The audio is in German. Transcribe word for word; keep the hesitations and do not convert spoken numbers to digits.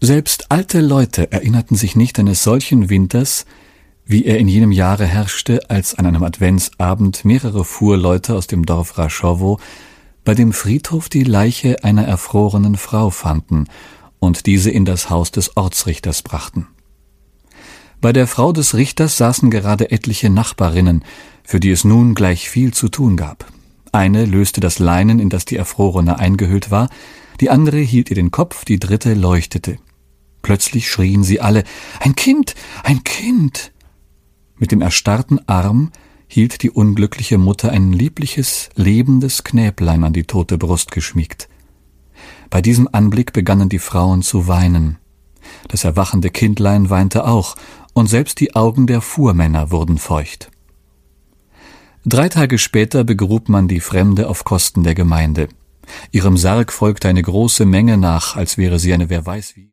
Selbst alte Leute erinnerten sich nicht eines solchen Winters, wie er in jenem Jahre herrschte, als an einem Adventsabend mehrere Fuhrleute aus dem Dorf Raschowo bei dem Friedhof die Leiche einer erfrorenen Frau fanden und diese in das Haus des Ortsrichters brachten. Bei der Frau des Richters saßen gerade etliche Nachbarinnen, für die es nun gleich viel zu tun gab. Eine löste das Leinen, in das die Erfrorene eingehüllt war, die andere hielt ihr den Kopf, die dritte leuchtete. Plötzlich schrien sie alle: »Ein Kind! Ein Kind!« Mit dem erstarrten Arm hielt die unglückliche Mutter ein liebliches, lebendes Knäblein an die tote Brust geschmiegt. Bei diesem Anblick begannen die Frauen zu weinen. Das erwachende Kindlein weinte auch, und selbst die Augen der Fuhrmänner wurden feucht. Drei Tage später begrub man die Fremde auf Kosten der Gemeinde. Ihrem Sarg folgte eine große Menge nach, als wäre sie eine wer weiß wie